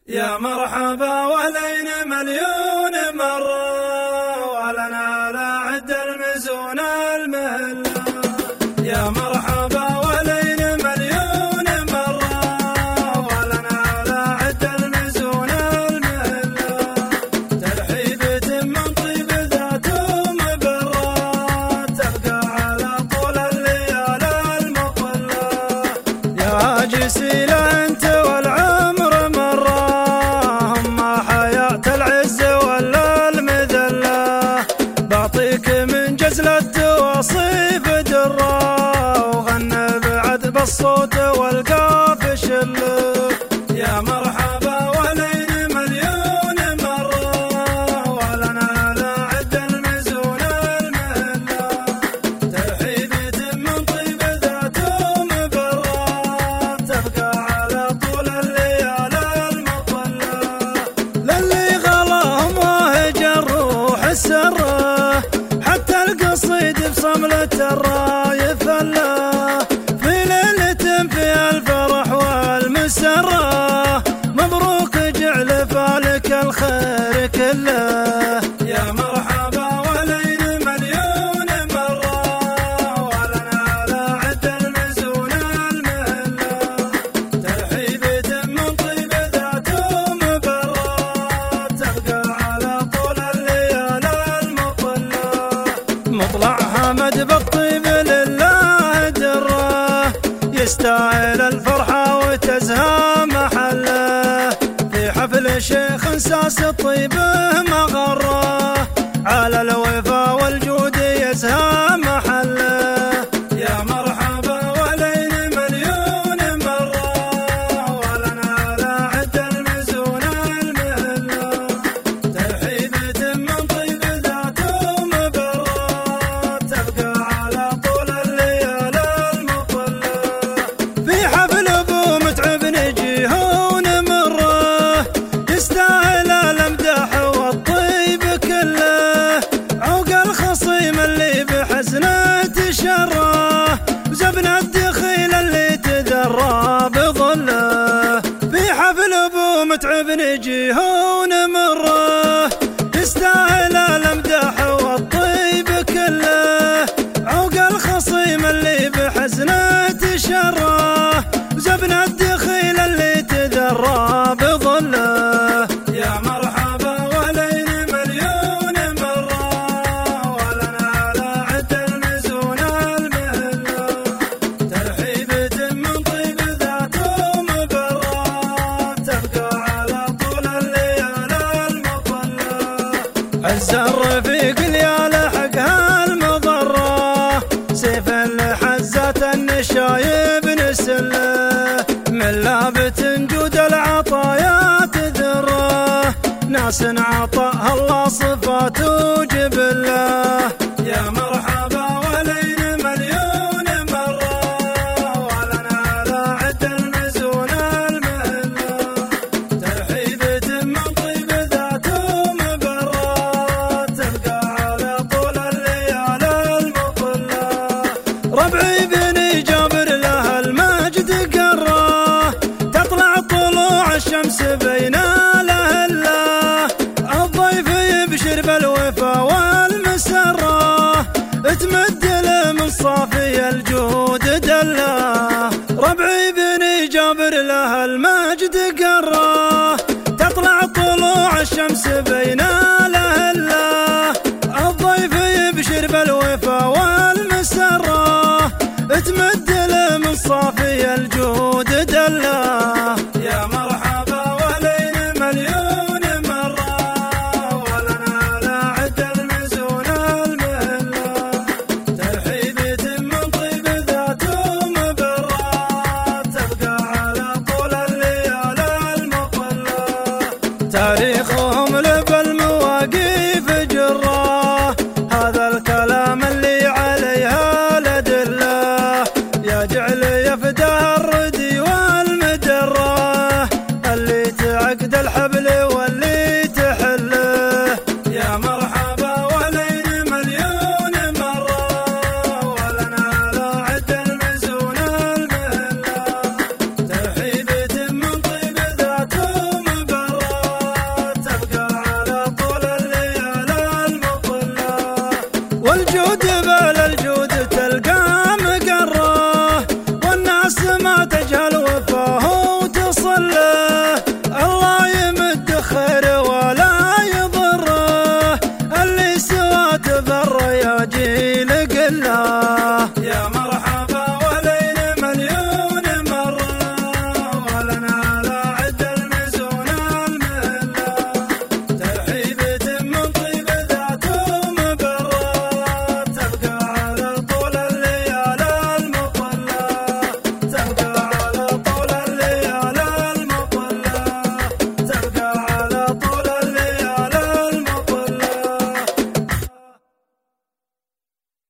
يا مرحبا ولين مليون مرة ولنا لا عد المزون المهلة. يا مرحبا ولين مليون مرة ولنا لا عد المزون المهلة. ترحيبة من طيب ذاته مبرة تبقى على طول الليالي المطلة. يا جسيلة انت والعمر مرة بعطيك من جزل التواصيف درة وغنى بعد بالصوت والقاف شله. يا مرحبا ولين مليون مرة ولنا لا عد المزون المهلة. ترحيبة من طيب ذاته مبرة تبقى على طول الليالي المطلة. للي غلاهم وهجر روح السره حتى القصيد بصملة الراية فله. في ليلة فيها الفرح والمسرة مبروك جعل فالك الخير كله. يا مرحبا ولين مليون مرة ولنا لا عد المزون المهلة. ترحيبة من طيب ذاته مبرة تبقى على طول الليالي المطلة. مطلع حمد بالطيب لله دره يستاهل الفرحة وتزهى محله. في حفل شيخ ساس طيبه مغره على الوفا والجود يزهى محله. يا مرحبا ولين مليون مرة ولنا لا عد المزون المهلة. ترحيبة من طيب ذاته مبرة تبقى على طول الليالي المطلة. في حفل ابو متعب نجيهون مره يستاهل الامدح والطيب كله. عوق الخصيم اللي بحزنه شره وزبن الدخيل اللي تذرى بظله. في حفل ابو متعب نجيهون مره يستاهل الامدح والطيب كله. عوق الخصيم اللي بحزنه شره وزبن الدخيل اللي تذرى بظله. يا مرحبا ولين مليون مرة ولنا لا عد المزون المهلة. ترحيبة من طيب ذاته مبرة تبقى على طول الليالي المطلة. عز الرفيق اللي حقها المضرة سيف لحزات النشايب نسله. من لابت جود العطايا تذره ناس عطاها الله صفات وجبله. يا مرحبا ولين مليون مرة ولنا لا عد المزون المهلة. ترحيبة من طيب ذاته مبرة تبقى على طول الليالي المطلة. ربعي بني جابر له المجد قره تطلع طلوع الشمس بين الأهلة. الضيف يبشر بالوفا والمسرة تمد له من صافي الجود دله. ربعي بني جابر له المجد قره تطلع طلوع الشمس بين الأهلة. الضيف يبشر بالوفا والمسرة تمد له من صافي الجود دله. يا مرحبا ولين مليون مرة ولنا لا عد المزون المهلة. ترحيبة من طيب ذاته مبرة تبقى على طول الليالي المطلة. تاريخهم لب المواقف جره هذا الكلام اللي عليها الأدلة. يا جعل يفدى الردي والمدرة اللي تعقد الحب